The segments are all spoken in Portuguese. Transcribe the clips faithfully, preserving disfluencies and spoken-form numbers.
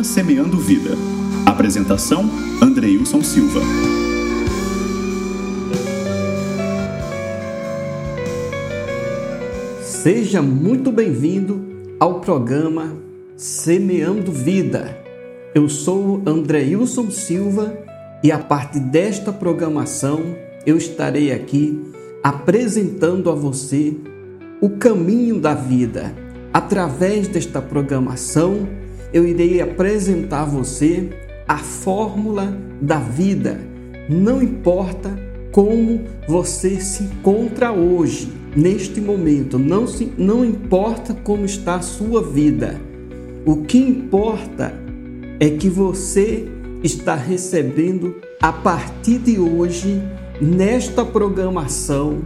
Semeando Vida. Apresentação: Andreilson Silva. Seja muito bem-vindo ao programa Semeando Vida. Eu sou Andreilson Silva e a partir desta programação eu estarei aqui apresentando a você o caminho da vida. Através desta programação eu irei apresentar a você a fórmula da vida. Não importa como você se encontra hoje, neste momento, não, se, não importa como está a sua vida. O que importa é que você está recebendo, a partir de hoje, nesta programação,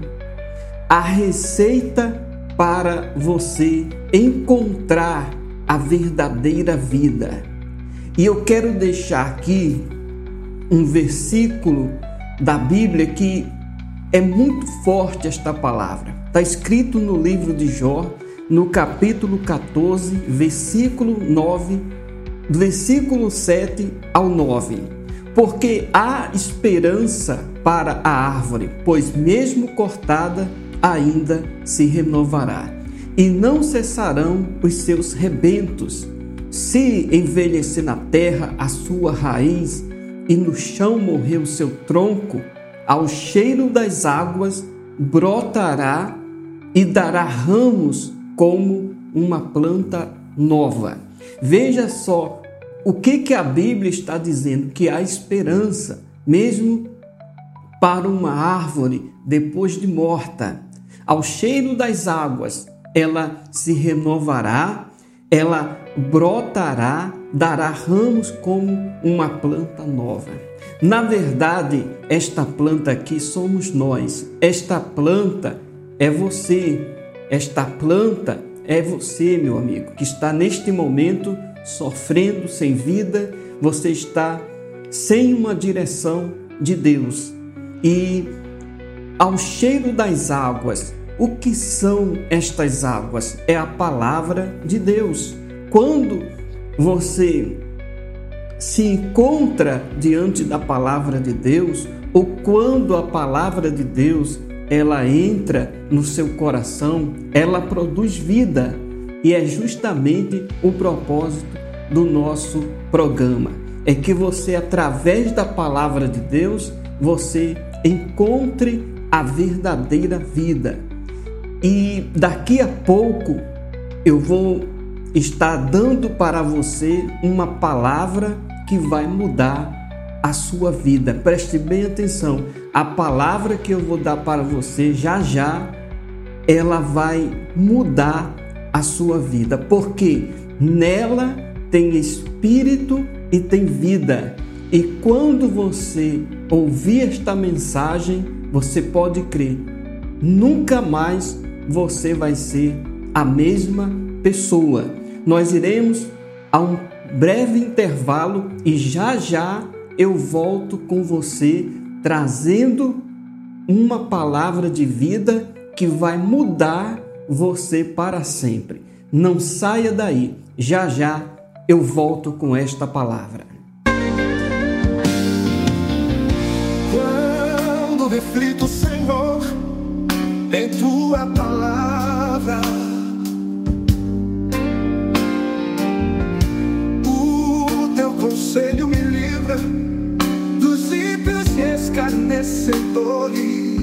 a receita para você encontrar a verdadeira vida. E eu quero deixar aqui um versículo da Bíblia que é muito forte esta palavra. Está escrito no livro de Jó, no capítulo catorze, versículo nove, do versículo sete ao nove. Porque há esperança para a árvore, pois mesmo cortada ainda se renovará, e não cessarão os seus rebentos. Se envelhecer na terra a sua raiz, e no chão morrer o seu tronco, ao cheiro das águas brotará e dará ramos como uma planta nova. Veja só o que, que a Bíblia está dizendo, que há esperança, mesmo para uma árvore depois de morta. Ao cheiro das águas, ela se renovará, ela brotará, dará ramos como uma planta nova. Na verdade, esta planta aqui somos nós. Esta planta é você. Esta planta é você, meu amigo, que está neste momento sofrendo sem vida. Você está sem uma direção de Deus. E ao cheiro das águas, o que são estas águas? É a palavra de Deus. Quando você se encontra diante da palavra de Deus, ou quando a palavra de Deus ela entra no seu coração, ela produz vida. E é justamente o propósito do nosso programa. É que você, através da palavra de Deus, você encontre a verdadeira vida. E daqui a pouco eu vou estar dando para você uma palavra que vai mudar a sua vida. Preste bem atenção. A palavra que eu vou dar para você já já, ela vai mudar a sua vida, porque nela tem espírito e tem vida. E quando você ouvir esta mensagem, você pode crer, nunca mais você vai ser a mesma pessoa. Nós iremos a um breve intervalo e já já eu volto com você trazendo uma palavra de vida que vai mudar você para sempre. Não saia daí. Já já eu volto com esta palavra. Quando reflito, Senhor, em tua palavra, o teu conselho me livra dos ímpios e escarnecedores,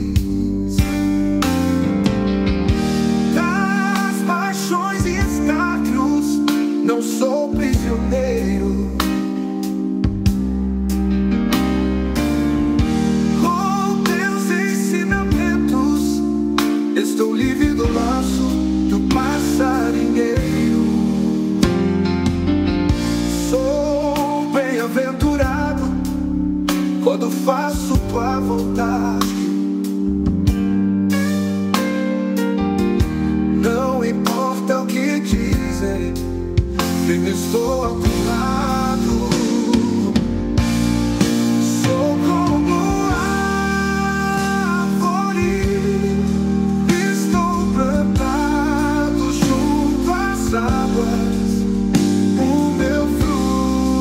das paixões e escárnios. Não sou prisioneiro. Com teus ensinamentos estou livre do laço do passarinheiro. Sou bem-aventurado quando faço tua vontade. Não importa o que dizem, eu estou ao teu lado. Sou como árvore, estou plantado junto às águas. O meu fruto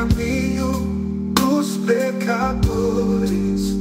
caminho dos pecadores.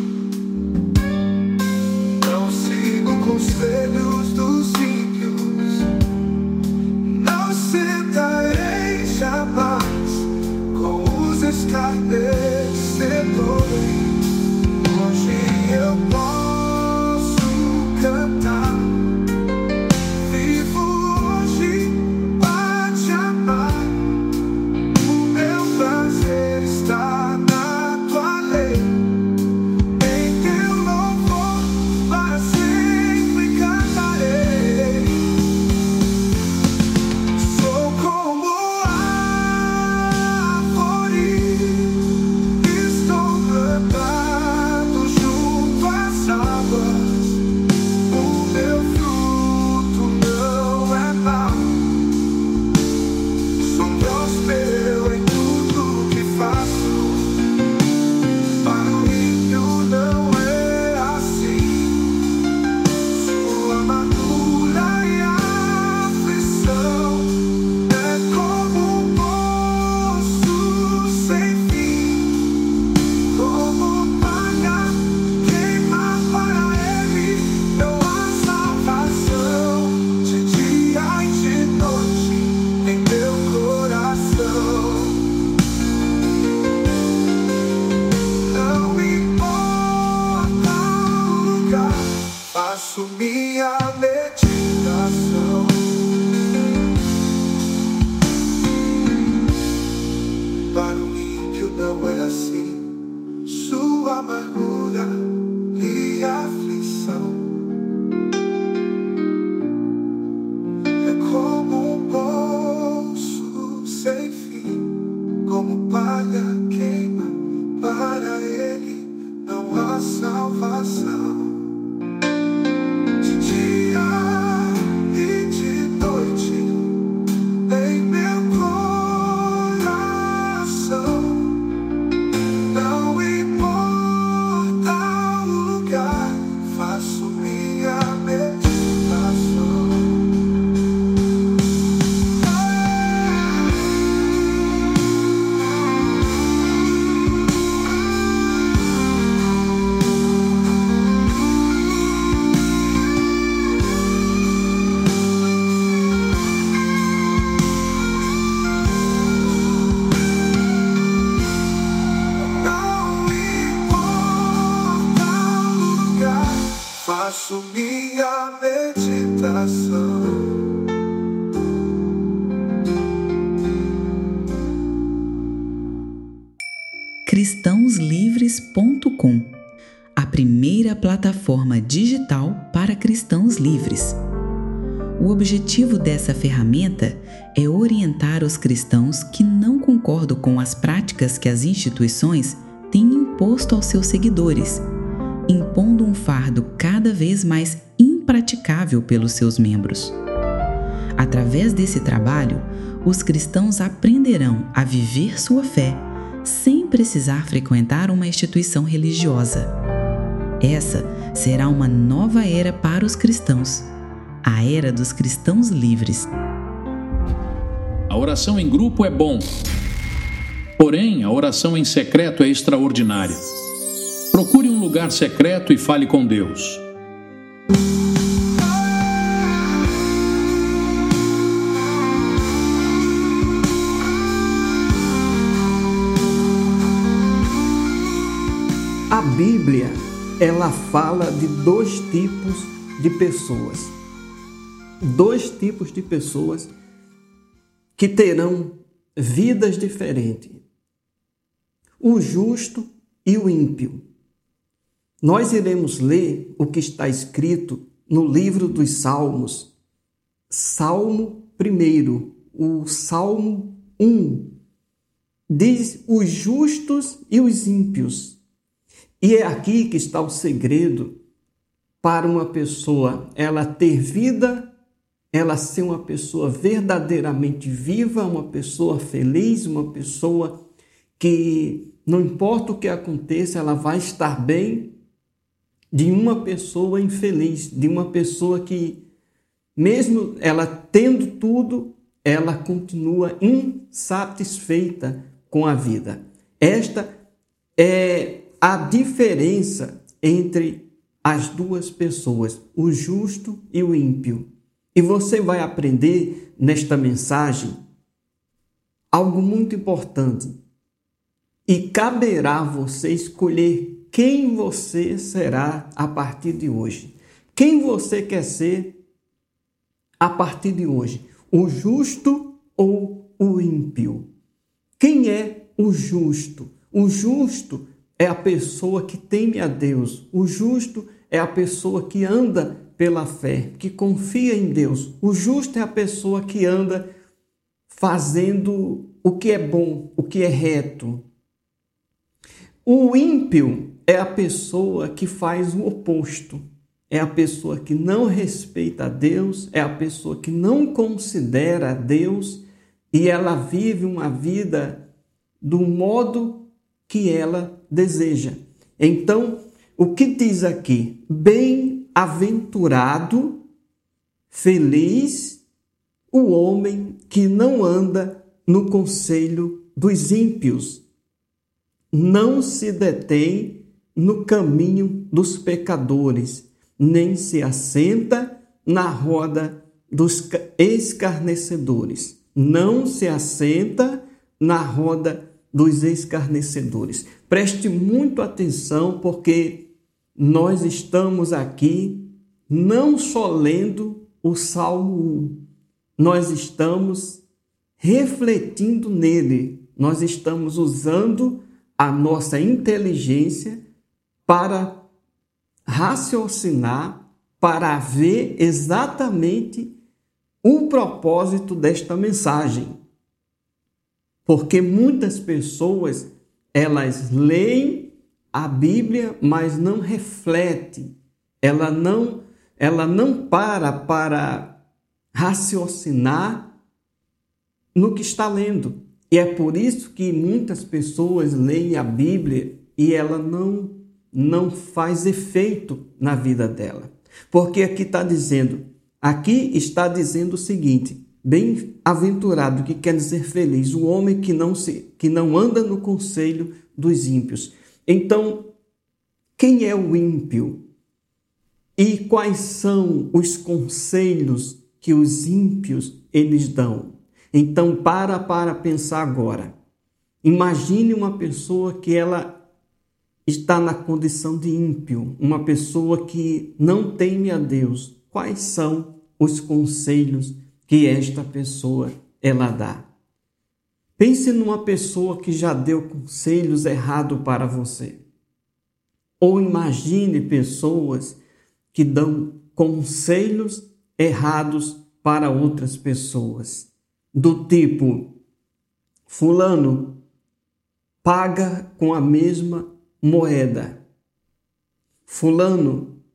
Não sigo conselhos dos ímpios, não sentarei jamais com os escarnecedores. Hoje eu posso cantar, vivo hoje para te amar. O meu prazer está na tua lei, em teu louvor para sempre cantarei. Sou como árvore, estou plantado junto às águas. O meu fruto não é mau, sou próspero em tudo que faço. Para o ímpio não é assim, sua amargura e aflição é como um poço sem fim, como palha queima para ele, não há salvação de dia e de noite em meu coração. Não importa o lugar, faço minha meditação. Para o ímpio não é assim, sua amargura e aflição é como um poço sem fim, como palha queima, para ele não há salvação. De dia e de noite em meu coração. Não importa o lugar, faço minha meditação. Não importa o lugar, faço minha meditação. cristãos livres ponto com, a primeira plataforma digital para cristãos livres. O objetivo dessa ferramenta é orientar os cristãos que não concordam com as práticas que as instituições têm imposto aos seus seguidores, impondo um fardo cada vez mais impraticável pelos seus membros. Através desse trabalho, os cristãos aprenderão a viver sua fé sem precisar frequentar uma instituição religiosa. Essa será uma nova era para os cristãos, a era dos cristãos livres. A oração em grupo é bom, porém a oração em secreto é extraordinária. Procure um lugar secreto e fale com Deus. A Bíblia, ela fala de dois tipos de pessoas. Dois tipos de pessoas que terão vidas diferentes. O justo e o ímpio. Nós iremos ler o que está escrito no livro dos Salmos. Salmo primeiro, o Salmo um. Diz os justos e os ímpios. E é aqui que está o segredo para uma pessoa, ela ter vida, ela ser uma pessoa verdadeiramente viva, uma pessoa feliz, uma pessoa que, não importa o que aconteça, ela vai estar bem, de uma pessoa infeliz, de uma pessoa que, mesmo ela tendo tudo, ela continua insatisfeita com a vida. Esta é a diferença entre as duas pessoas, o justo e o ímpio. E você vai aprender nesta mensagem algo muito importante. E caberá a você escolher quem você será a partir de hoje. Quem você quer ser a partir de hoje? O justo ou o ímpio? Quem é o justo? O justo é a pessoa que teme a Deus. O justo é a pessoa que anda pela fé, que confia em Deus. O justo é a pessoa que anda fazendo o que é bom, o que é reto. O ímpio é a pessoa que faz o oposto. É a pessoa que não respeita a Deus, é a pessoa que não considera a Deus e ela vive uma vida do modo que ela deseja. Então, o que diz aqui? Bem-aventurado, feliz o homem que não anda no conselho dos ímpios, não se detém no caminho dos pecadores, nem se assenta na roda dos escarnecedores. Não se assenta na roda dos escarnecedores. Preste muito atenção, porque nós estamos aqui não só lendo o Salmo um, nós estamos refletindo nele, nós estamos usando a nossa inteligência para raciocinar, para ver exatamente o propósito desta mensagem. Porque muitas pessoas, elas leem a Bíblia, mas não refletem. Ela não, ela não para para raciocinar no que está lendo. E é por isso que muitas pessoas leem a Bíblia e ela não, não faz efeito na vida dela. Porque aqui está dizendo, aqui está dizendo o seguinte: bem-aventurado, que quer dizer feliz, o homem que não, se, que não anda no conselho dos ímpios. Então, quem é o ímpio? E quais são os conselhos que os ímpios eles dão? Então, para para pensar agora. Imagine uma pessoa que ela está na condição de ímpio, uma pessoa que não teme a Deus. Quais são os conselhos que esta pessoa ela dá? Pense numa pessoa que já deu conselhos errados para você. Ou imagine pessoas que dão conselhos errados para outras pessoas. Do tipo, fulano, paga com a mesma moeda. Fulano,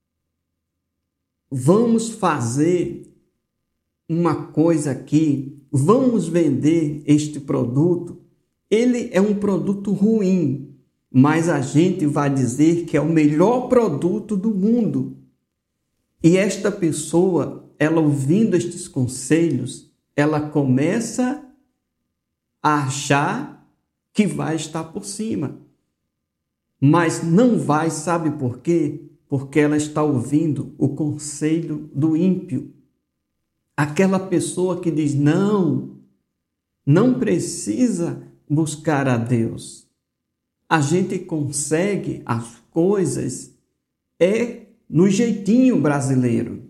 vamos fazer uma coisa aqui, vamos vender este produto. Ele é um produto ruim, mas a gente vai dizer que é o melhor produto do mundo. E esta pessoa, ela ouvindo estes conselhos, ela começa a achar que vai estar por cima. Mas não vai, sabe por quê? Porque ela está ouvindo o conselho do ímpio. Aquela pessoa que diz, não, não precisa buscar a Deus. A gente consegue as coisas é no jeitinho brasileiro.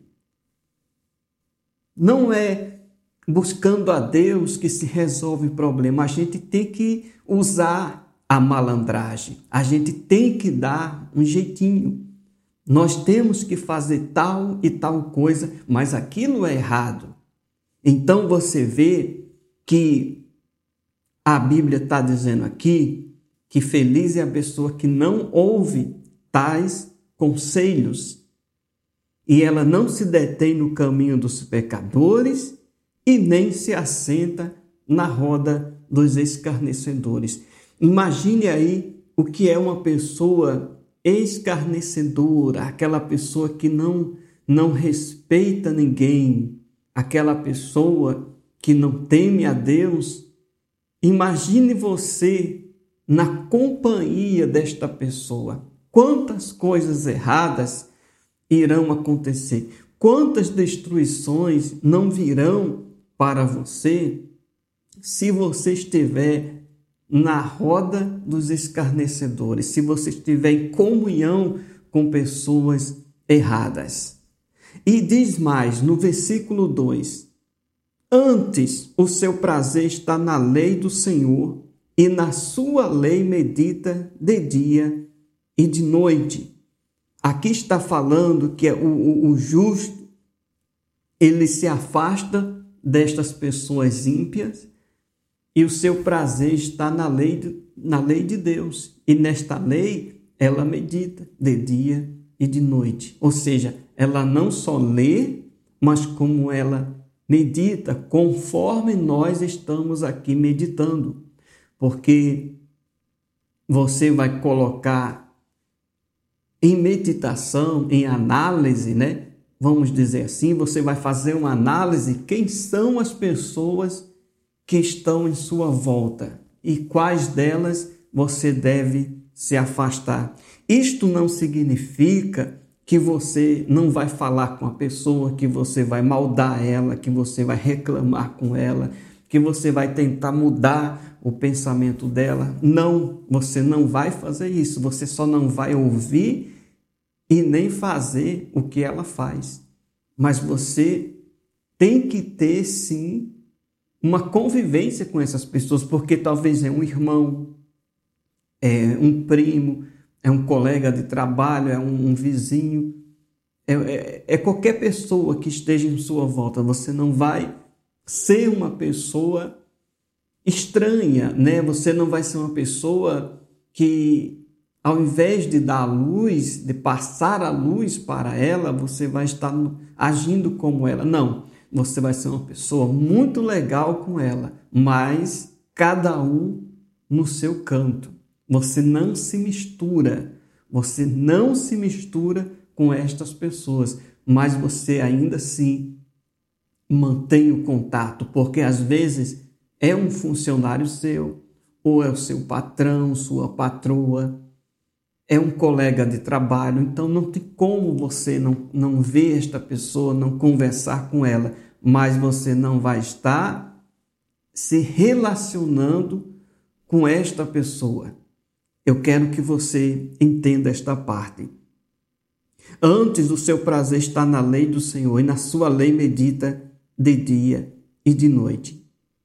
Não é buscando a Deus que se resolve o problema. A gente tem que usar a malandragem. A gente tem que dar um jeitinho. Nós temos que fazer tal e tal coisa, mas aquilo é errado. Então você vê que a Bíblia está dizendo aqui que feliz é a pessoa que não ouve tais conselhos e ela não se detém no caminho dos pecadores e nem se assenta na roda dos escarnecedores. Imagine aí o que é uma pessoa escarnecedora, aquela pessoa que não, não respeita ninguém, aquela pessoa que não teme a Deus Imagine você na companhia desta pessoa. Quantas coisas erradas irão acontecer? Quantas destruições não virão para você se você estiver na roda dos escarnecedores, se você estiver em comunhão com pessoas erradas? E diz mais no versículo dois: antes o seu prazer está na lei do Senhor, e na sua lei medita de dia e de noite. Aqui está falando que o, o, o justo, ele se afasta destas pessoas ímpias, e o seu prazer está na lei, de, na lei de Deus. E nesta lei, ela medita de dia e de noite. Ou seja, ela não só lê, mas como ela medita, conforme nós estamos aqui meditando. Porque você vai colocar em meditação, em análise, né? Vamos dizer assim, você vai fazer uma análise quem são as pessoas que estão em sua volta e quais delas você deve se afastar. Isto não significa que você não vai falar com a pessoa, que você vai maldar ela, que você vai reclamar com ela, que você vai tentar mudar o pensamento dela. Não, você não vai fazer isso. Você só não vai ouvir e nem fazer o que ela faz. Mas você tem que ter, sim, uma convivência com essas pessoas, porque talvez é um irmão, é um primo, é um colega de trabalho, é um, um vizinho, é, é, é qualquer pessoa que esteja em sua volta. Você não vai ser uma pessoa estranha, né? Você não vai ser uma pessoa que, ao invés de dar a luz, de passar a luz para ela, você vai estar agindo como ela. Não, você vai ser uma pessoa muito legal com ela, mas cada um no seu canto. Você não se mistura, você não se mistura com estas pessoas, mas você ainda assim mantém o contato, porque às vezes é um funcionário seu, ou é o seu patrão, sua patroa, é um colega de trabalho, então não tem como você não, não ver esta pessoa, não conversar com ela, mas você não vai estar se relacionando com esta pessoa. Eu quero que você entenda esta parte. Antes o seu prazer está na lei do Senhor, e na sua lei medita de dia e de noite.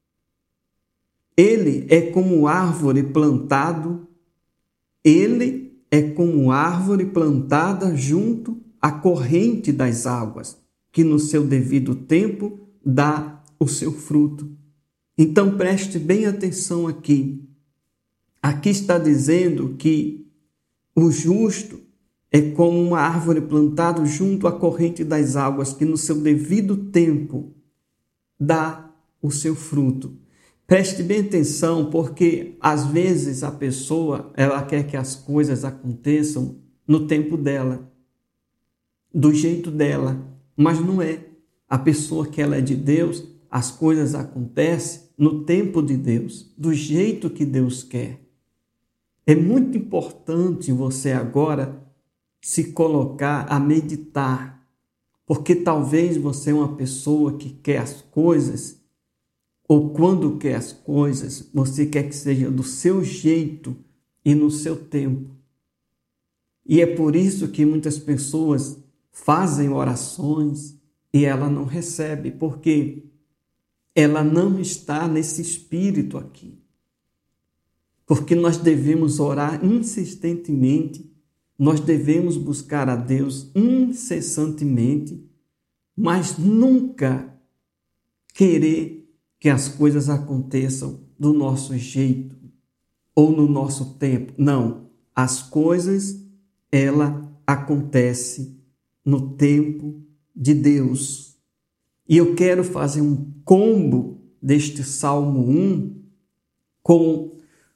Ele é como árvore plantado, ele é como árvore plantada junto à corrente das águas, que no seu devido tempo dá o seu fruto. Então preste bem atenção aqui. Aqui está dizendo que o justo é como uma árvore plantada junto à corrente das águas, que no seu devido tempo dá o seu fruto. Preste bem atenção, porque às vezes a pessoa, ela quer que as coisas aconteçam no tempo dela, do jeito dela, mas não é. A pessoa que ela é de Deus, as coisas acontecem no tempo de Deus, do jeito que Deus quer. É muito importante você agora se colocar a meditar, porque talvez você é uma pessoa que quer as coisas, ou quando quer as coisas, você quer que seja do seu jeito e no seu tempo. E é por isso que muitas pessoas fazem orações e ela não recebe, porque ela não está nesse espírito aqui. Porque nós devemos orar insistentemente, nós devemos buscar a Deus incessantemente, mas nunca querer que as coisas aconteçam do nosso jeito ou no nosso tempo. Não, as coisas, ela acontece no tempo de Deus. E eu quero fazer um combo deste Salmo um com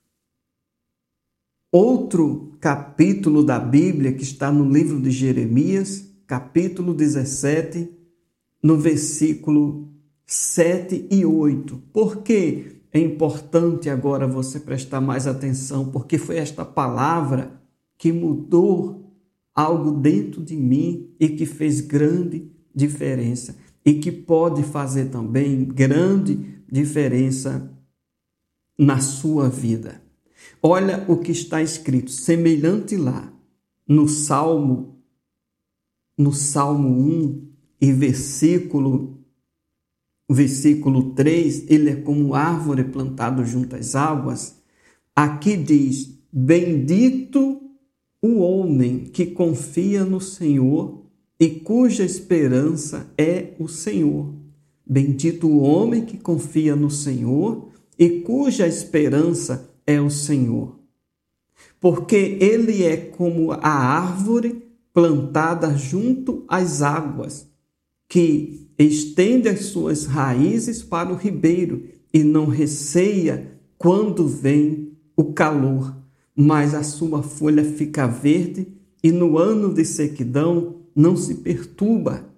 outro capítulo da Bíblia que está no livro de Jeremias, capítulo dezessete, no versículo sete e oito. Por quê? é importante agora você prestar mais atenção, porque foi esta palavra que mudou algo dentro de mim e que fez grande diferença e que pode fazer também grande diferença na sua vida. Olha o que está escrito, semelhante lá no Salmo, no Salmo um e versículo Versículo três, ele é como árvore plantada junto às águas. Aqui diz, bendito o homem que confia no Senhor e cuja esperança é o Senhor. Bendito o homem que confia no Senhor e cuja esperança é o Senhor. Porque ele é como a árvore plantada junto às águas, que estende as suas raízes para o ribeiro e não receia quando vem o calor, mas a sua folha fica verde e no ano de sequidão não se perturba.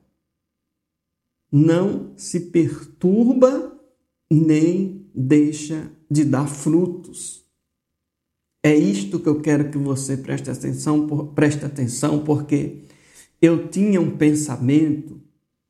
Não se perturba nem deixa de dar frutos. É isto que eu quero que você preste atenção, preste atenção, porque eu tinha um pensamento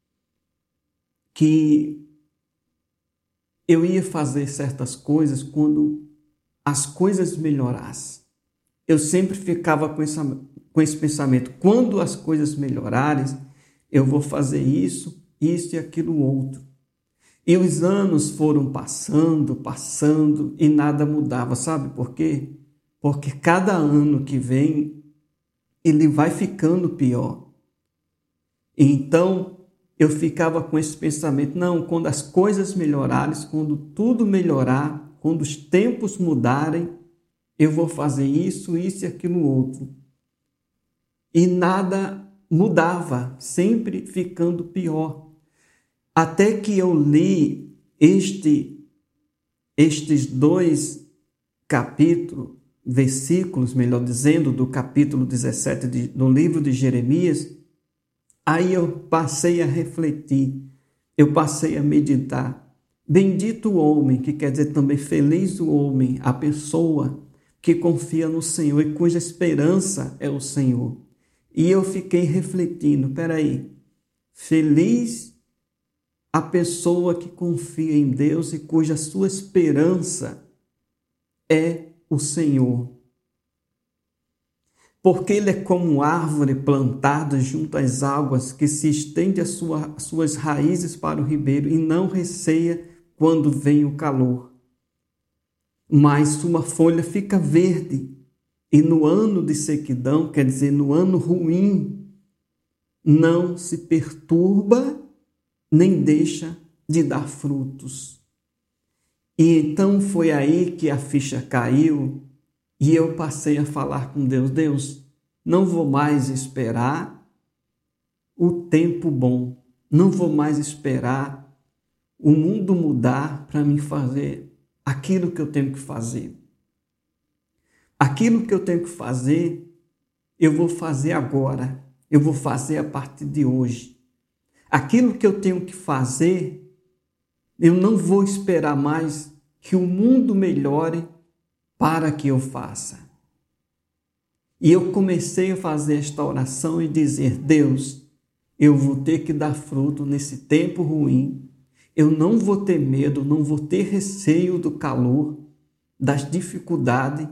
que eu ia fazer certas coisas quando as coisas melhorassem. Eu sempre ficava com esse, com esse pensamento, quando as coisas melhorarem, eu vou fazer isso, isso e aquilo outro. E os anos foram passando, passando e nada mudava. Sabe por quê? Porque cada ano que vem, ele vai ficando pior. Então, eu ficava com esse pensamento, não, quando as coisas melhorarem, quando tudo melhorar, quando os tempos mudarem, eu vou fazer isso, isso e aquilo outro. E nada mudava, sempre ficando pior. Até que eu li este, estes dois capítulos, versículos, melhor dizendo, do capítulo dezessete de, do livro de Jeremias. Aí eu passei a refletir, eu passei a meditar. Bendito o homem, que quer dizer também feliz o homem, a pessoa que confia no Senhor e cuja esperança é o Senhor. E eu fiquei refletindo, peraí, feliz a pessoa que confia em Deus e cuja sua esperança é o Senhor. Porque ele é como árvore plantada junto às águas, que se estende as sua, suas raízes para o ribeiro e não receia quando vem o calor. Mas sua folha fica verde, e no ano de sequidão, quer dizer, no ano ruim, não se perturba nem deixa de dar frutos. E então foi aí que a ficha caiu, e eu passei a falar com Deus, Deus, não vou mais esperar o tempo bom, não vou mais esperar o mundo mudar para me fazer aquilo que eu tenho que fazer. Aquilo que eu tenho que fazer, eu vou fazer agora, eu vou fazer a partir de hoje. Aquilo que eu tenho que fazer, eu não vou esperar mais que o mundo melhore para que eu faça. E eu comecei a fazer esta oração e dizer, Deus, eu vou ter que dar fruto nesse tempo ruim, eu não vou ter medo, não vou ter receio do calor, das dificuldades,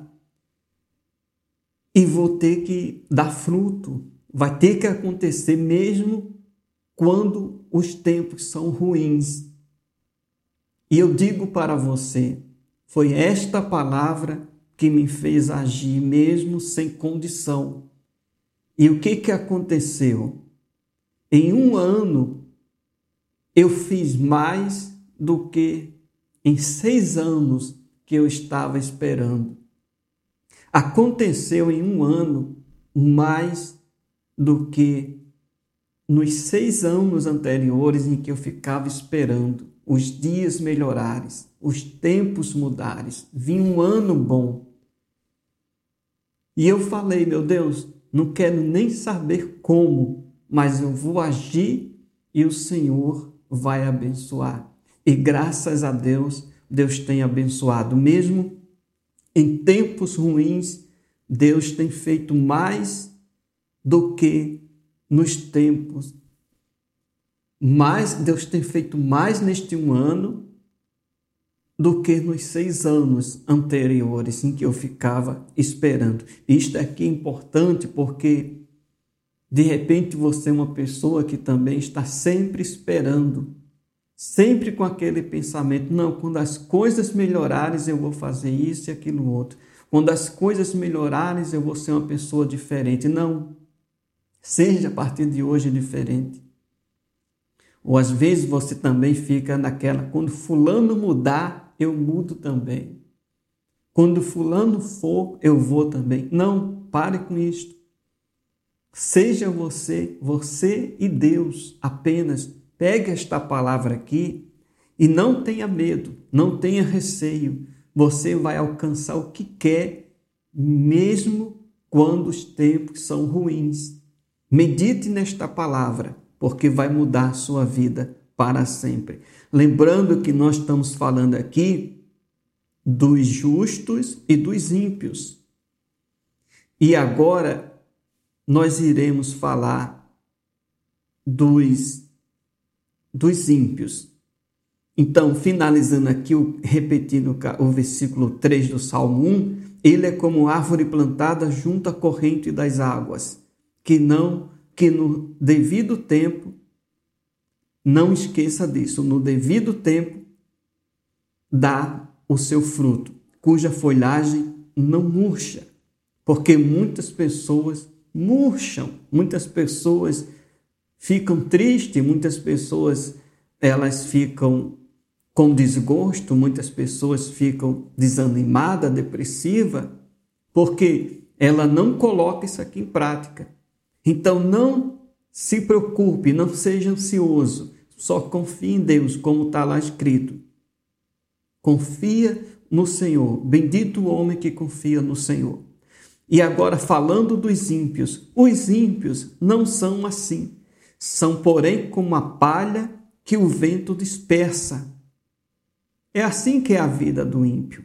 e vou ter que dar fruto. Vai ter que acontecer mesmo quando os tempos são ruins. E eu digo para você, foi esta palavra que me fez agir mesmo sem condição. E o que que aconteceu? Em um ano, eu fiz mais do que em seis anos que eu estava esperando. Aconteceu em um ano mais do que nos seis anos anteriores em que eu ficava esperando os dias melhorarem, os tempos mudarem, vinha um ano bom. E eu falei, meu Deus, não quero nem saber como, mas eu vou agir e o Senhor vai abençoar. E graças a Deus Deus tem abençoado. Mesmo em tempos ruins, Deus tem feito mais do que nos tempos. Mais, Deus tem feito mais neste um ano do que nos seis anos anteriores em que eu ficava esperando. Isto aqui é importante porque, de repente, você é uma pessoa que também está sempre esperando, sempre com aquele pensamento, não, quando as coisas melhorarem eu vou fazer isso e aquilo outro. Quando as coisas melhorarem eu vou ser uma pessoa diferente. Não, seja a partir de hoje diferente. Ou às vezes você também fica naquela, quando fulano mudar, eu mudo também. Quando fulano for, eu vou também. Não, pare com isto. Seja você, você e Deus apenas. Pegue esta palavra aqui e não tenha medo, não tenha receio. Você vai alcançar o que quer, mesmo quando os tempos são ruins. Medite nesta palavra, porque vai mudar a sua vida para sempre. Lembrando que nós estamos falando aqui dos justos e dos ímpios. E agora nós iremos falar dos, dos ímpios. Então, finalizando aqui, repetindo o versículo três do Salmo um, ele é como árvore plantada junto à corrente das águas, que não, que no devido tempo, não esqueça disso, no devido tempo dá o seu fruto, cuja folhagem não murcha, porque muitas pessoas murcham, muitas pessoas ficam tristes, muitas pessoas elas ficam com desgosto, muitas pessoas ficam desanimadas, depressivas, porque ela não coloca isso aqui em prática. Então não se preocupe, não seja ansioso, só confie em Deus, como está lá escrito. Confia no Senhor, bendito o homem que confia no Senhor. E agora falando dos ímpios, os ímpios não são assim, são porém como a palha que o vento dispersa. É assim que é a vida do ímpio.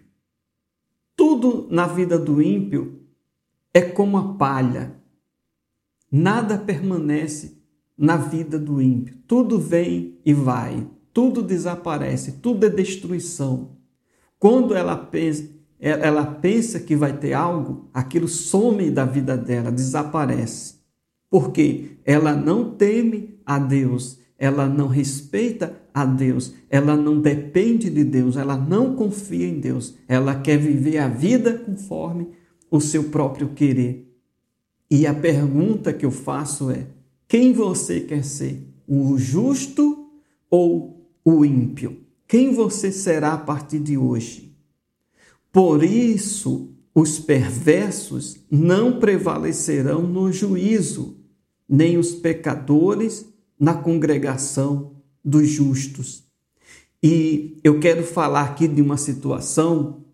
Tudo na vida do ímpio é como a palha. Nada permanece na vida do ímpio. Tudo vem e vai. Tudo desaparece. Tudo é destruição. Quando ela pensa, ela pensa que vai ter algo, aquilo some da vida dela, desaparece. Porque ela não teme a Deus, ela não respeita a Deus, ela não depende de Deus, ela não confia em Deus, ela quer viver a vida conforme o seu próprio querer. E a pergunta que eu faço é: quem você quer ser? O justo ou o ímpio? Quem você será a partir de hoje? Por isso, os perversos não prevalecerão no juízo, nem os pecadores na congregação dos justos. E eu quero falar aqui de uma situação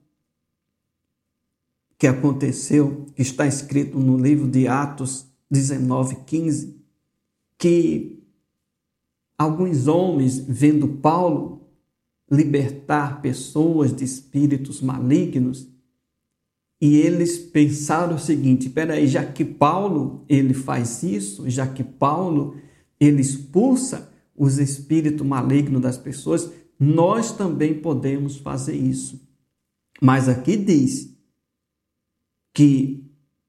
que aconteceu, que está escrito no livro de Atos dezenove, quinze, que alguns homens, vendo Paulo libertar pessoas de espíritos malignos, e eles pensaram o seguinte: espera aí, já que Paulo ele faz isso, já que Paulo ele expulsa os espíritos malignos das pessoas, nós também podemos fazer isso. Mas aqui diz que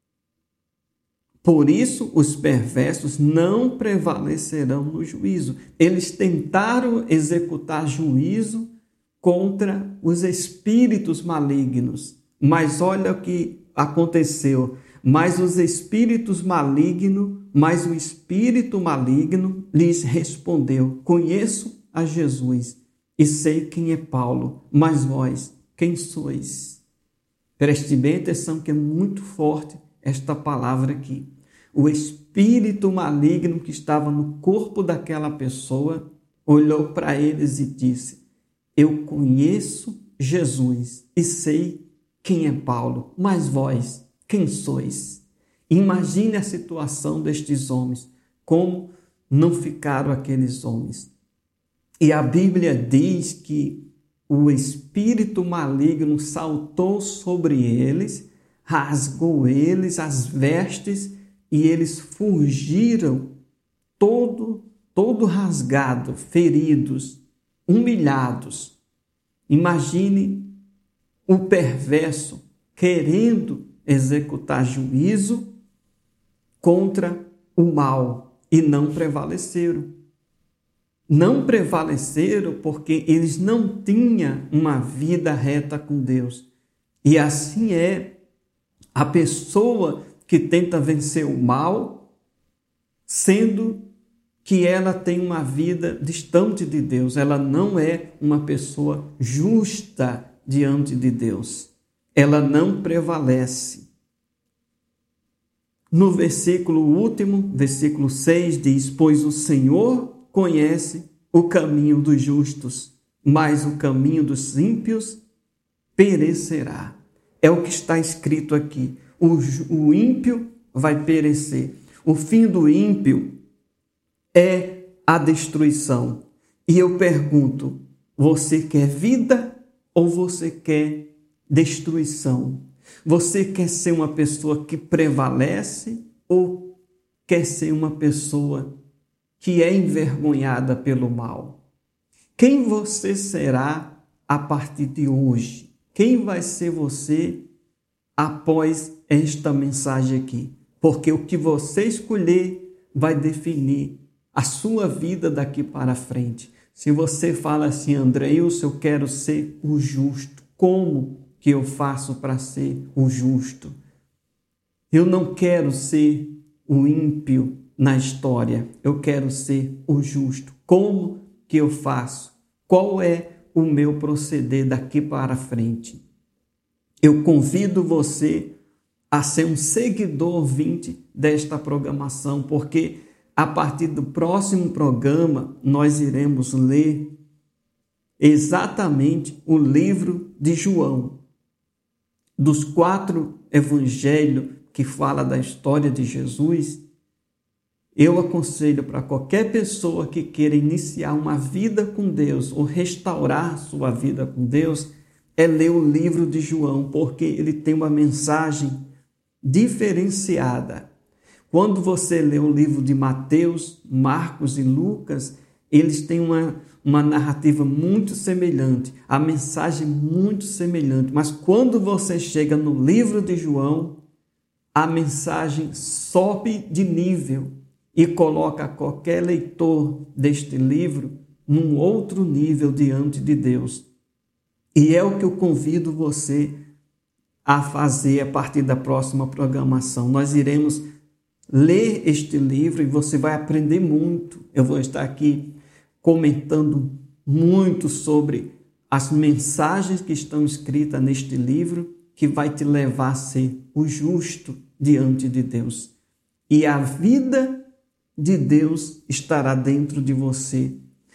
por isso os perversos não prevalecerão no juízo. Eles tentaram executar juízo contra os espíritos malignos. Mas olha o que aconteceu. Mas os espíritos malignos, mas o espírito maligno lhes respondeu: conheço a Jesus e sei quem é Paulo, mas vós, quem sois? Preste bem atenção que é muito forte esta palavra aqui. O espírito maligno que estava no corpo daquela pessoa olhou para eles e disse: eu conheço Jesus e sei quem é Paulo, mas vós, quem sois? Imagine a situação destes homens, como não ficaram aqueles homens. E a Bíblia diz que o espírito maligno saltou sobre eles, rasgou eles as vestes e eles fugiram todo, todo rasgado, feridos, humilhados. Imagine o perverso querendo executar juízo contra o mal e não prevaleceram. Não prevaleceram porque eles não tinham uma vida reta com Deus. E assim é a pessoa que tenta vencer o mal, sendo que ela tem uma vida distante de Deus. Ela não é uma pessoa justa diante de Deus. Ela não prevalece. No versículo último, versículo seis, diz: pois o Senhor conhece o caminho dos justos, mas o caminho dos ímpios perecerá. É o que está escrito aqui. O, o ímpio vai perecer. O fim do ímpio é a destruição. E eu pergunto, você quer vida ou você quer destruição? Você quer ser uma pessoa que prevalece ou quer ser uma pessoa que é envergonhada pelo mal? Quem você será a partir de hoje? Quem vai ser você após esta mensagem aqui? Porque o que você escolher vai definir a sua vida daqui para frente. Se você fala assim, Andreilson, eu quero ser o justo, como que eu faço para ser o justo? Eu não quero ser o ímpio na história, eu quero ser o justo. Como que eu faço? Qual é o meu proceder daqui para frente? Eu convido você a ser um seguidor ouvinte desta programação, porque a partir do próximo programa nós iremos ler exatamente o livro de João. Dos quatro evangelhos que fala da história de Jesus, eu aconselho para qualquer pessoa que queira iniciar uma vida com Deus ou restaurar sua vida com Deus, é ler o livro de João, porque ele tem uma mensagem diferenciada. Quando você lê o livro de Mateus, Marcos e Lucas, eles têm uma, uma narrativa muito semelhante, a mensagem muito semelhante. Mas quando você chega no livro de João, a mensagem sobe de nível e coloca qualquer leitor deste livro num outro nível diante de Deus. E é o que eu convido você a fazer a partir da próxima programação. Nós iremos ler este livro e você vai aprender muito. Eu vou estar aqui comentando muito sobre as mensagens que estão escritas neste livro, que vai te levar a ser o justo diante de Deus. E a vida de Deus estará dentro de você.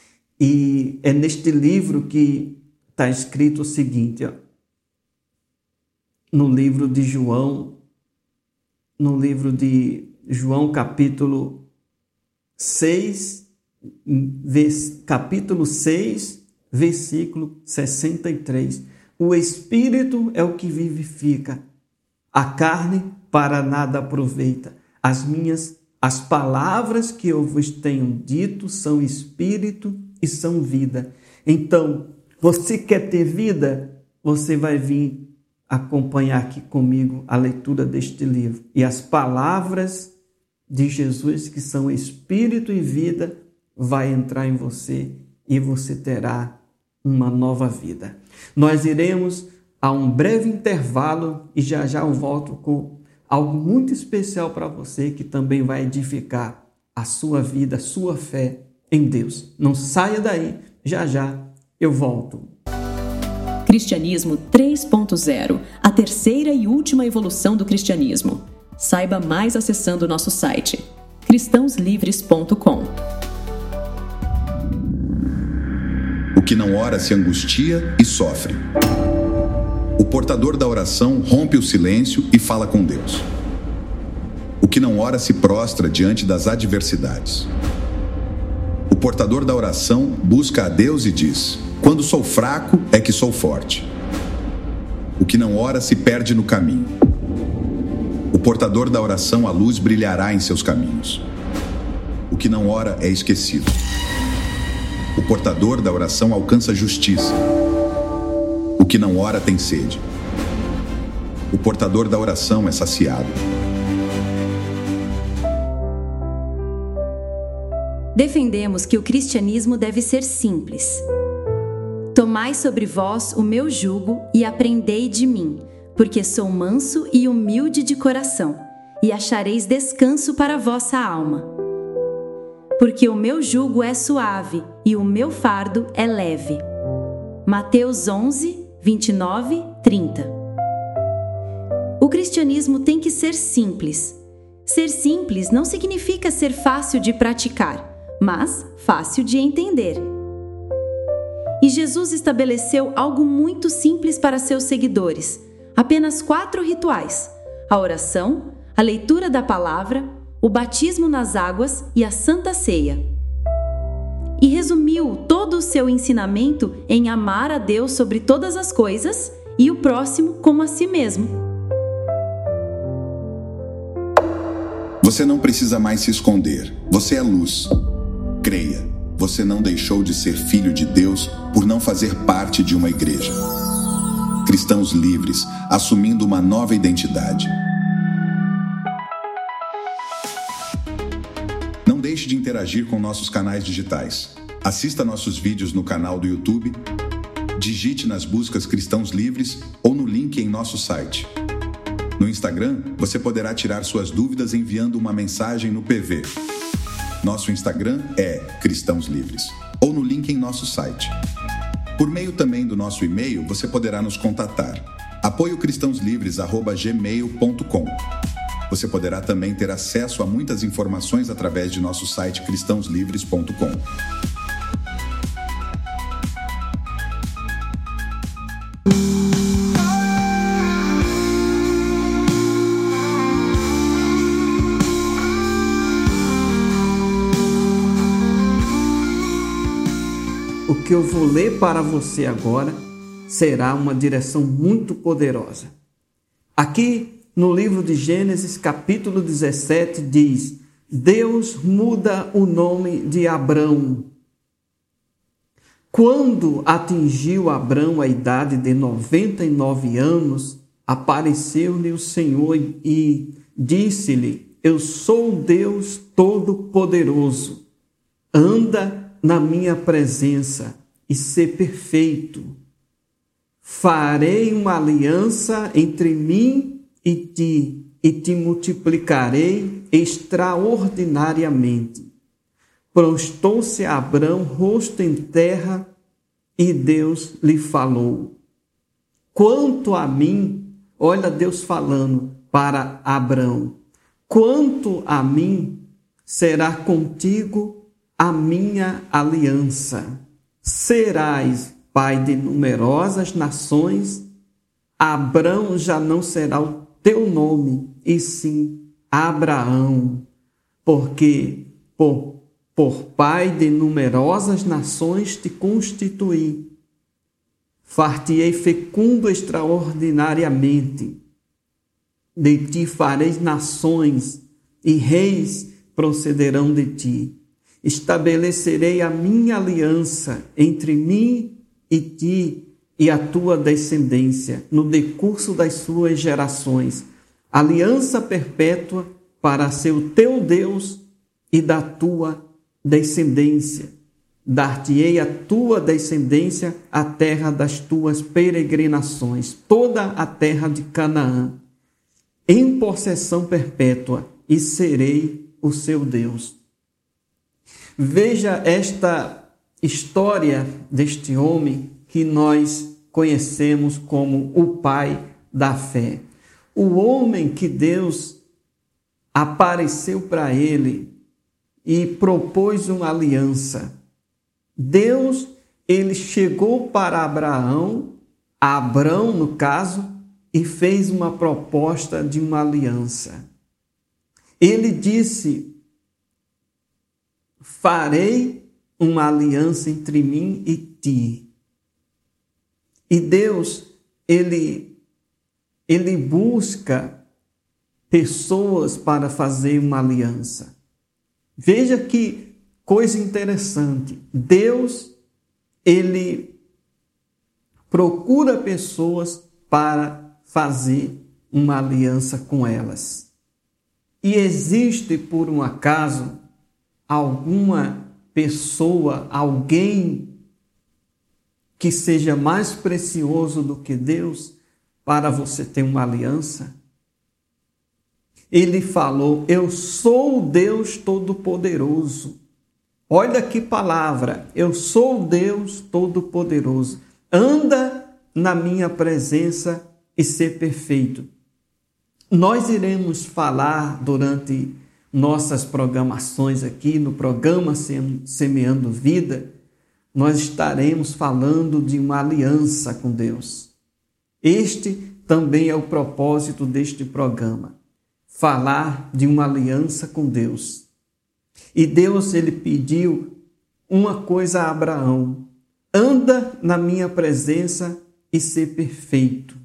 E é neste livro que está escrito o seguinte, ó, no livro de João, no livro de João, capítulo seis, capítulo seis, versículo sessenta e três. O Espírito é o que vivifica, a carne para nada aproveita. As minhas, as palavras que eu vos tenho dito são Espírito e são vida. Então, você quer ter vida? Você vai vir acompanhar aqui comigo a leitura deste livro. E as palavras de Jesus, que são Espírito e vida, vai entrar em você e você terá uma nova vida. Nós iremos a um breve intervalo e já já eu volto com algo muito especial para você que também vai edificar a sua vida, a sua fé em Deus. Não saia daí, já já eu volto. Cristianismo três ponto zero, a terceira e última evolução do cristianismo. Saiba mais acessando o nosso site cristãos livres ponto com. O que não ora se angustia e sofre. O portador da oração rompe o silêncio e fala com Deus. O que não ora se prostra diante das adversidades. O portador da oração busca a Deus e diz: Quando sou fraco é que sou forte. O que não ora se perde no caminho. O portador da oração, a luz brilhará em seus caminhos. O que não ora é esquecido. O portador da oração alcança justiça. O que não ora tem sede. O portador da oração é saciado. Defendemos que o cristianismo deve ser simples. Tomai sobre vós o meu jugo e aprendei de mim, porque sou manso e humilde de coração, e achareis descanso para a vossa alma. Porque o meu jugo é suave e o meu fardo é leve. Mateus onze, vinte e nove, trinta. O cristianismo tem que ser simples. Ser simples não significa ser fácil de praticar, mas fácil de entender. E Jesus estabeleceu algo muito simples para seus seguidores. Apenas quatro rituais: a oração, a leitura da palavra, o batismo nas águas e a Santa Ceia. E resumiu todo o seu ensinamento em amar a Deus sobre todas as coisas e o próximo como a si mesmo. Você não precisa mais se esconder. Você é luz. Creia, você não deixou de ser filho de Deus por não fazer parte de uma igreja. Cristãos livres, assumindo uma nova identidade. Não deixe de interagir com nossos canais digitais. Assista nossos vídeos no canal do YouTube, digite nas buscas Cristãos Livres ou no link em nosso site. No Instagram, você poderá tirar suas dúvidas enviando uma mensagem no P V. Nosso Instagram é Cristãos Livres, ou no link em nosso site. Por meio também do nosso e-mail, você poderá nos contatar. apoio cristãos livres arroba gmail ponto com. Você poderá também ter acesso a muitas informações através de nosso site cristãos livres ponto com. O que eu vou ler para você agora será uma direção muito poderosa. Aqui no livro de Gênesis, capítulo dezessete, diz: Deus muda o nome de Abrão. Quando atingiu Abrão a idade de noventa e nove anos, apareceu-lhe o Senhor e disse-lhe: Eu sou Deus Todo-Poderoso. Anda na minha presença e ser perfeito. Farei uma aliança entre mim e ti, e te multiplicarei extraordinariamente. Prostou-se Abrão, rosto em terra, e Deus lhe falou. Quanto a mim, olha Deus falando para Abrão, quanto a mim, será contigo a minha aliança. Serás pai de numerosas nações. Abrão já não será o teu nome, e sim Abraão, porque por, por pai de numerosas nações te constituí. Far-te-ei fecundo extraordinariamente. De ti fareis nações, e reis procederão de ti. Estabelecerei a minha aliança entre mim e ti e a tua descendência no decurso das suas gerações. Aliança perpétua para ser o teu Deus e da tua descendência. Dar-te-ei a tua descendência a terra das tuas peregrinações, toda a terra de Canaã, em possessão perpétua, e serei o seu Deus. Veja esta história deste homem que nós conhecemos como o pai da fé. O homem que Deus apareceu para ele e propôs uma aliança. Deus, ele chegou para Abraão, Abrão no caso, e fez uma proposta de uma aliança. Ele disse: farei uma aliança entre mim e ti. E Deus, ele, ele busca pessoas para fazer uma aliança. Veja que coisa interessante. Deus, ele procura pessoas para fazer uma aliança com elas. E existe, por um acaso, alguma pessoa, alguém que seja mais precioso do que Deus para você ter uma aliança? Ele falou: eu sou o Deus Todo-Poderoso. Olha que palavra, eu sou o Deus Todo-Poderoso. Anda na minha presença e ser perfeito. Nós iremos falar durante nossas programações aqui no programa Semeando Vida, nós estaremos falando de uma aliança com Deus. Este também é o propósito deste programa, falar de uma aliança com Deus. E Deus, ele pediu uma coisa a Abraão: anda na minha presença e ser perfeito.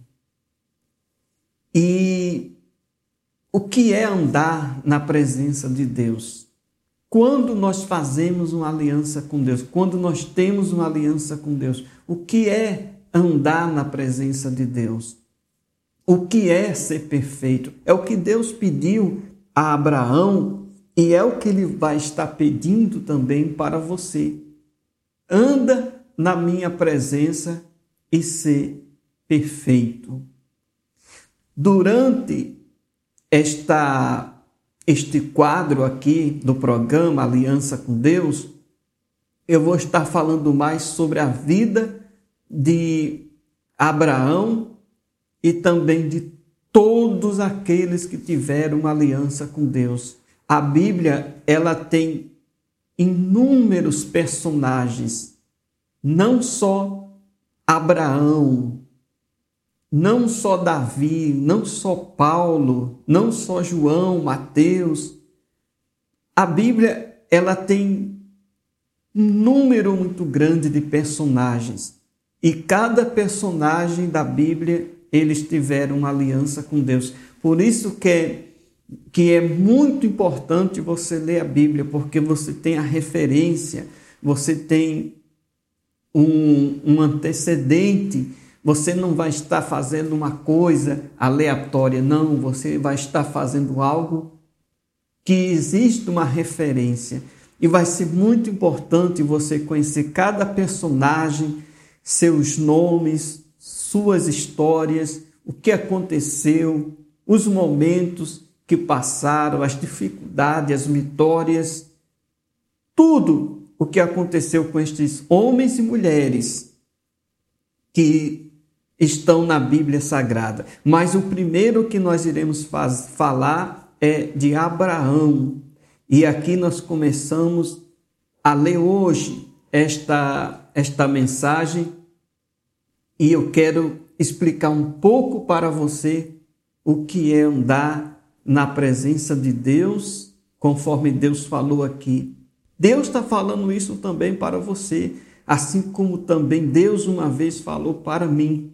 E o que é andar na presença de Deus? Quando nós fazemos uma aliança com Deus, quando nós temos uma aliança com Deus, o que é andar na presença de Deus? O que é ser perfeito? É o que Deus pediu a Abraão e é o que ele vai estar pedindo também para você. Anda na minha presença e ser perfeito. Durante esta, este quadro aqui do programa Aliança com Deus, eu vou estar falando mais sobre a vida de Abraão e também de todos aqueles que tiveram uma aliança com Deus. A Bíblia, ela tem inúmeros personagens, não só Abraão, não só Davi, não só Paulo, não só João, Mateus. A Bíblia, ela tem um número muito grande de personagens. E cada personagem da Bíblia, eles tiveram uma aliança com Deus. Por isso que é, que é muito importante você ler a Bíblia, porque você tem a referência, você tem um, um antecedente. Você não vai estar fazendo uma coisa aleatória, não. Você vai estar fazendo algo que existe uma referência. E vai ser muito importante você conhecer cada personagem, seus nomes, suas histórias, o que aconteceu, os momentos que passaram, as dificuldades, as vitórias, tudo o que aconteceu com estes homens e mulheres que estão na Bíblia Sagrada. Mas o primeiro que nós iremos faz, falar é de Abraão. E aqui nós começamos a ler hoje esta, esta mensagem e eu quero explicar um pouco para você o que é andar na presença de Deus, conforme Deus falou aqui. Deus está falando isso também para você, assim como também Deus uma vez falou para mim.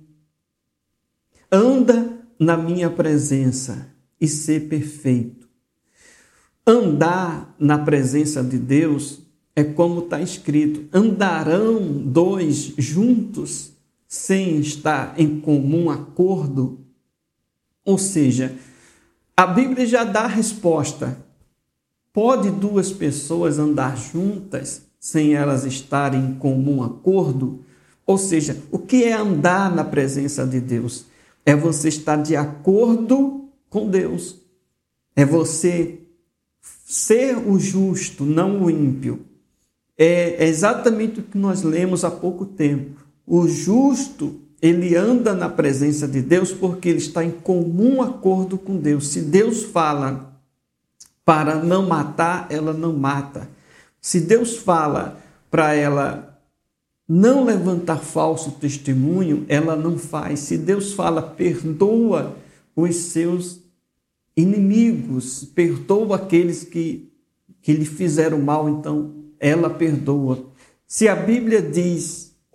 Anda na minha presença e ser perfeito. Andar na presença de Deus é como está escrito: andarão dois juntos sem estar em comum acordo? Ou seja, a Bíblia já dá a resposta. Pode duas pessoas andar juntas sem elas estarem em comum acordo? Ou seja, o que é andar na presença de Deus? É você estar de acordo com Deus. É você ser o justo, não o ímpio. É exatamente o que nós lemos há pouco tempo. O justo, ele anda na presença de Deus porque ele está em comum acordo com Deus. Se Deus fala para não matar, ela não mata. Se Deus fala para ela não levantar falso testemunho, ela não faz. Se Deus fala, perdoa os seus inimigos, perdoa aqueles que, que lhe fizeram mal, então ela perdoa. Se a Bíblia diz,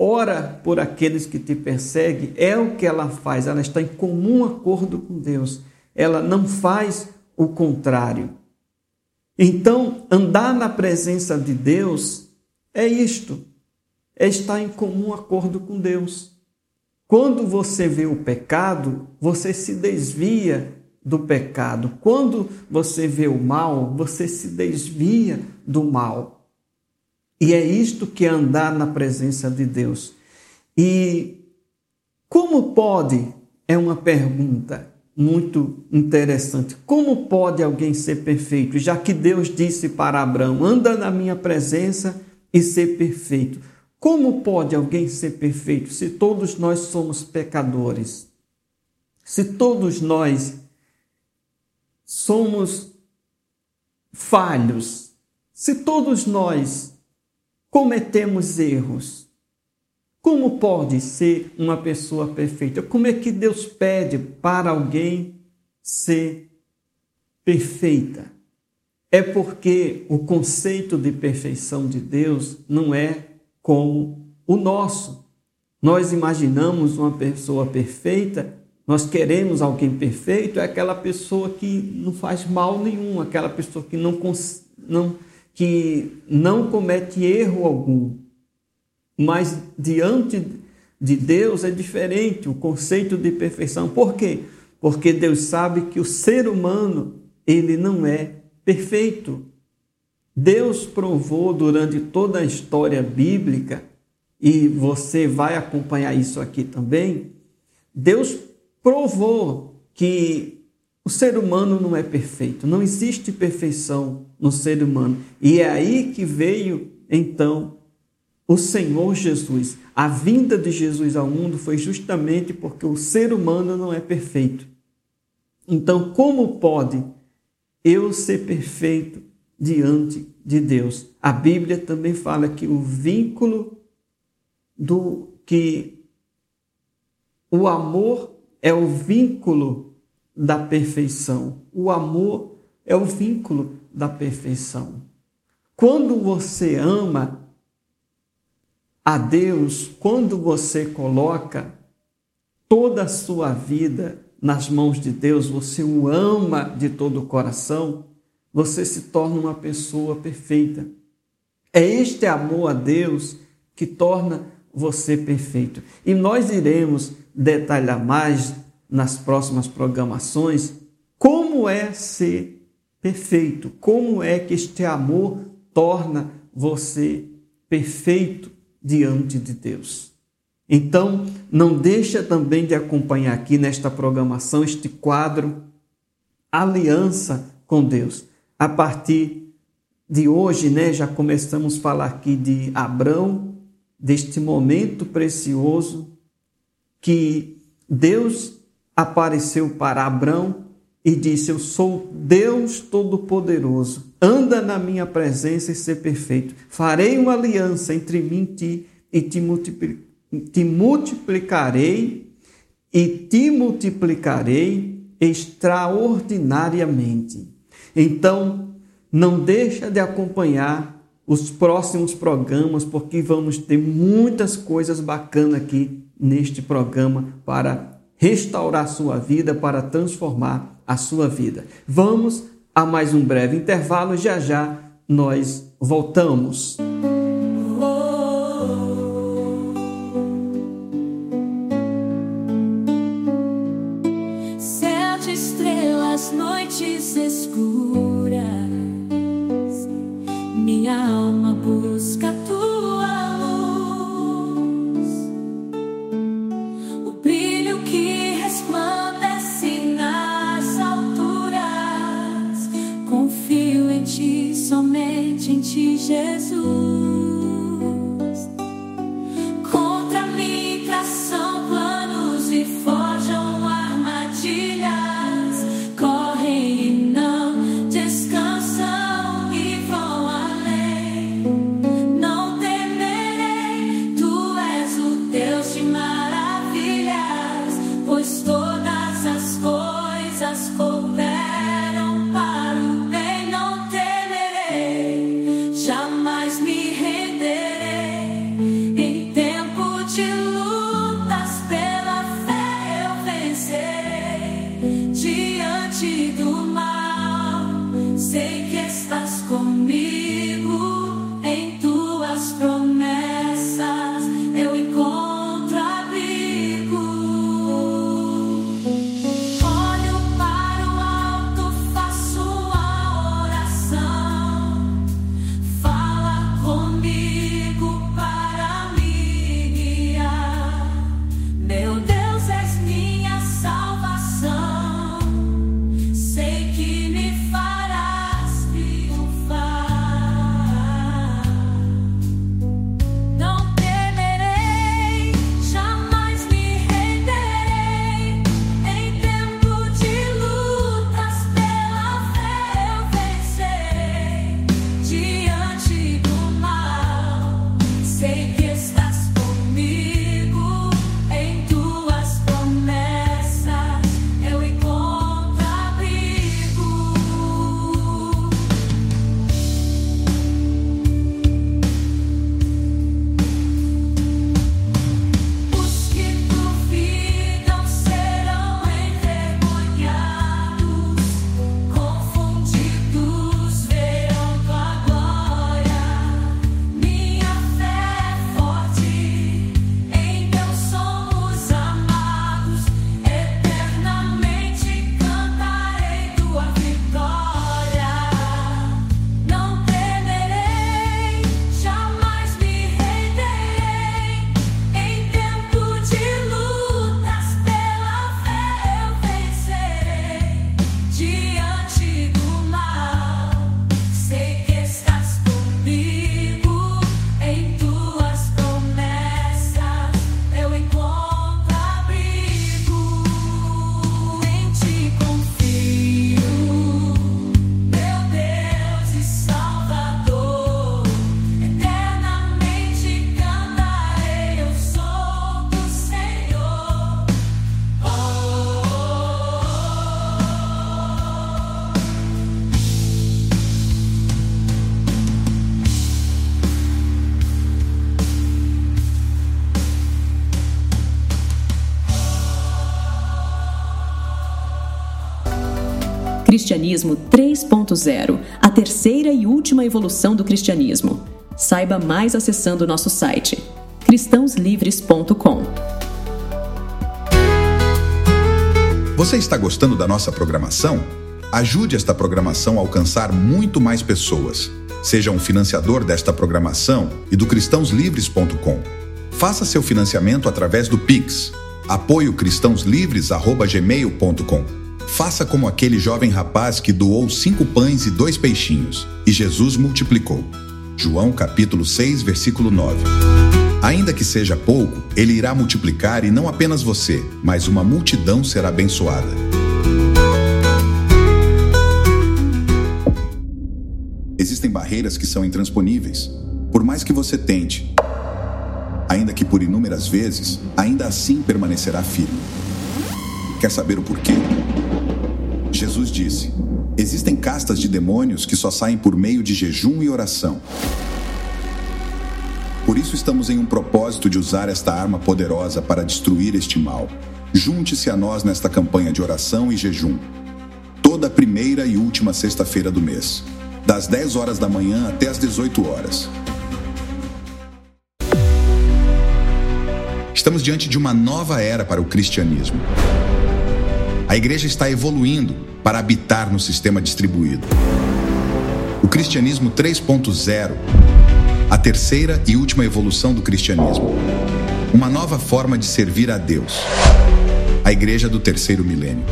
ora por aqueles que te perseguem, é o que ela faz, ela está em comum acordo com Deus, ela não faz o contrário. Então, andar na presença de Deus é isto, é estar em comum acordo com Deus. Quando você vê o pecado, você se desvia do pecado. Quando você vê o mal, você se desvia do mal. E é isto que é andar na presença de Deus. E como pode, é uma pergunta muito interessante, como pode alguém ser perfeito? Já que Deus disse para Abraão, anda na minha presença e ser perfeito. Como pode alguém ser perfeito se todos nós somos pecadores? Se todos nós somos falhos? Se todos nós cometemos erros? Como pode ser uma pessoa perfeita? Como é que Deus pede para alguém ser perfeita? É porque o conceito de perfeição de Deus não é como o nosso. Nós imaginamos uma pessoa perfeita, nós queremos alguém perfeito, é aquela pessoa que não faz mal nenhum, aquela pessoa que não, não, que não comete erro algum. Mas diante de Deus é diferente o conceito de perfeição. Por quê? Porque Deus sabe que o ser humano, ele não é perfeito. Deus provou durante toda a história bíblica, e você vai acompanhar isso aqui também, Deus provou que o ser humano não é perfeito, não existe perfeição no ser humano. E é aí que veio, então, o Senhor Jesus. A vinda de Jesus ao mundo foi justamente porque o ser humano não é perfeito. Então, como pode eu ser perfeito diante de Deus? A Bíblia também fala que o vínculo do que o amor é o vínculo da perfeição. O amor é o vínculo da perfeição. Quando você ama a Deus, quando você coloca toda a sua vida nas mãos de Deus, você o ama de todo o coração, você se torna uma pessoa perfeita. É este amor a Deus que torna você perfeito. E nós iremos detalhar mais nas próximas programações como é ser perfeito, como é que este amor torna você perfeito diante de Deus. Então, não deixa também de acompanhar aqui nesta programação este quadro Aliança com Deus. A partir de hoje, né, já começamos a falar aqui de Abrão, deste momento precioso que Deus apareceu para Abrão e disse: eu sou Deus Todo-Poderoso, anda na minha presença e ser perfeito. Farei uma aliança entre mim e ti, e te, multipli- te multiplicarei, e te multiplicarei extraordinariamente. Então, não deixa de acompanhar os próximos programas, porque vamos ter muitas coisas bacanas aqui neste programa para restaurar a sua vida, para transformar a sua vida. Vamos a mais um breve intervalo, já já nós voltamos. Céu de estrelas, noites escuras, minha alma busca a tua luz, o brilho que resplandece nas alturas. Confio em ti, somente em ti, Jesus. Contra mim traçam planos e forjam armadilhas, correm e não descansam e vão além. Não temerei, tu és o Deus de maravilhas, pois todas as coisas cooperam para o bem. Não temerei, jamais me renderei. Em tempo Sei que estás comigo, em tuas promessas eu encontro abrigo. Olho para o alto, faço a oração. Fala comigo para me guiar. Meu Deus, és minha salvação. Sei que me farás triunfar. Não temerei, jamais me renderei. Em tempo de lutas, pela fé eu vencerei. Diante do mal, sei que estás comigo. Em tuas promessas eu encontro abrigo. Os que duvidam serão envergonhados, confundidos verão tua glória. Minha fé é forte, em Deus somos amados, eternamente cantarei tua vitória. Não temerei, jamais me renderei. Em tempo de lutas, pela fé eu vencerei. Diante do mal, sei que estás comigo. Em tuas promessas eu encontro abrigo. Em ti confio, meu Deus e Salvador. Eternamente cantarei, eu sou do Senhor. Oh, Cristianismo três ponto zero, a terceira e última evolução do cristianismo. Saiba mais acessando nosso site cristãos livres ponto com. Você está gostando da nossa programação? Ajude esta programação a alcançar muito mais pessoas. Seja um financiador desta programação e do cristãos livres ponto com. Faça seu financiamento através do Pix, apoio cristãos livres arroba gmail ponto com. Faça como aquele jovem rapaz que doou cinco pães e dois peixinhos, e Jesus multiplicou. João capítulo seis, versículo nove. Ainda que seja pouco, ele irá multiplicar, e não apenas você, mas uma multidão será abençoada. Existem barreiras que são intransponíveis. Por mais que você tente, ainda que por inúmeras vezes, ainda assim permanecerá firme. Quer saber o porquê? Jesus disse: existem castas de demônios que só saem por meio de jejum e oração. Por isso estamos em um propósito de usar esta arma poderosa para destruir este mal. Junte-se a nós nesta campanha de oração e jejum. Toda primeira e última sexta-feira do mês, das dez horas da manhã até as dezoito horas. Estamos diante de uma nova era para o cristianismo. A igreja está evoluindo para habitar no sistema distribuído. O cristianismo três ponto zero, a terceira e última evolução do cristianismo. Uma nova forma de servir a Deus. A igreja do terceiro milênio.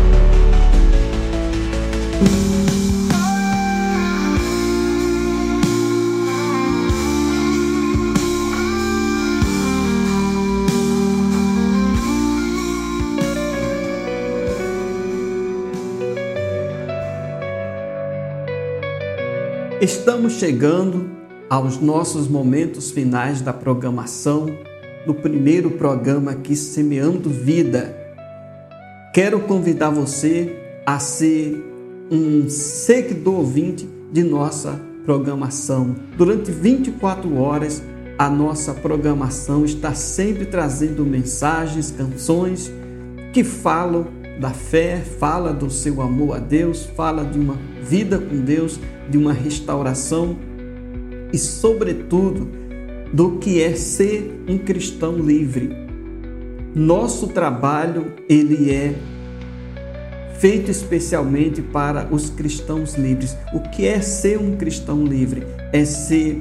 Estamos chegando aos nossos momentos finais da programação do primeiro programa aqui, Semeando Vida. Quero convidar você a ser um seguidor ouvinte de nossa programação. Durante vinte e quatro horas, a nossa programação está sempre trazendo mensagens, canções que falam da fé, fala do seu amor a Deus, fala de uma vida com Deus, de uma restauração e, sobretudo, do que é ser um cristão livre. Nosso trabalho, ele é feito especialmente para os cristãos livres. O que é ser um cristão livre? É ser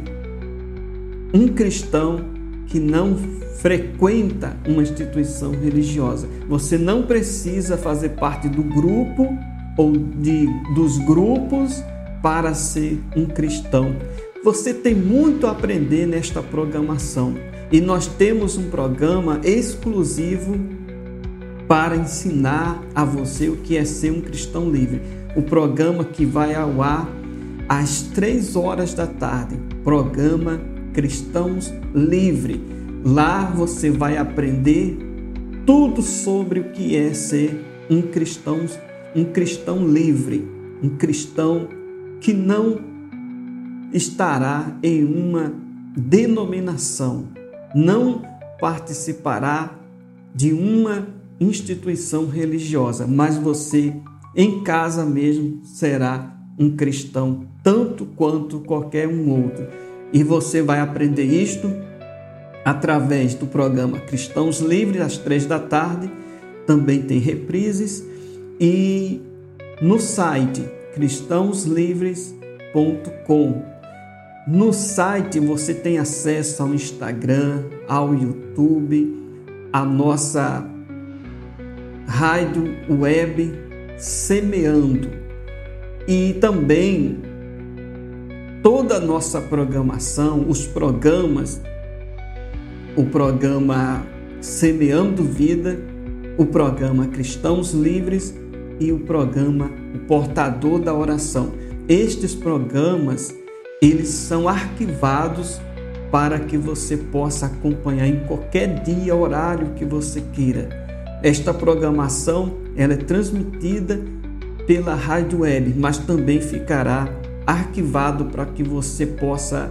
um cristão que não frequenta uma instituição religiosa. Você não precisa fazer parte do grupo ou de, dos grupos para ser um cristão. Você tem muito a aprender nesta programação. E nós temos um programa exclusivo para ensinar a você o que é ser um cristão livre. O programa que vai ao ar às três horas da tarde. Programa Cristãos Livre. Lá você vai aprender tudo sobre o que é ser um cristão, um cristão livre, um cristão que não estará em uma denominação, não participará de uma instituição religiosa, mas você em casa mesmo será um cristão tanto quanto qualquer um outro. E você vai aprender isto através do programa Cristãos Livres, às três da tarde, também tem reprises, e no site cristãos livres ponto com. No site você tem acesso ao Instagram, ao YouTube, a nossa rádio web Semeando, e também toda a nossa programação, os programas, o programa Semeando Vida, o programa Cristãos Livres e o programa O Portador da Oração. Estes programas, eles são arquivados para que você possa acompanhar em qualquer dia, horário que você queira. Esta programação, ela é transmitida pela rádio web, mas também ficará arquivado para que você possa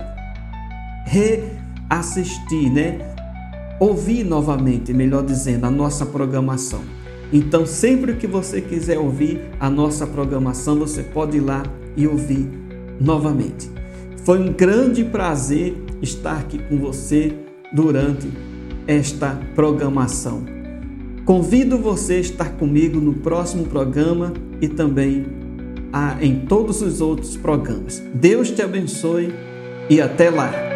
reassistir, né? Ouvir novamente, melhor dizendo, a nossa programação. Então, sempre que você quiser ouvir a nossa programação, você pode ir lá e ouvir novamente. Foi um grande prazer estar aqui com você durante esta programação. Convido você a estar comigo no próximo programa e também em todos os outros programas. Deus te abençoe e até lá!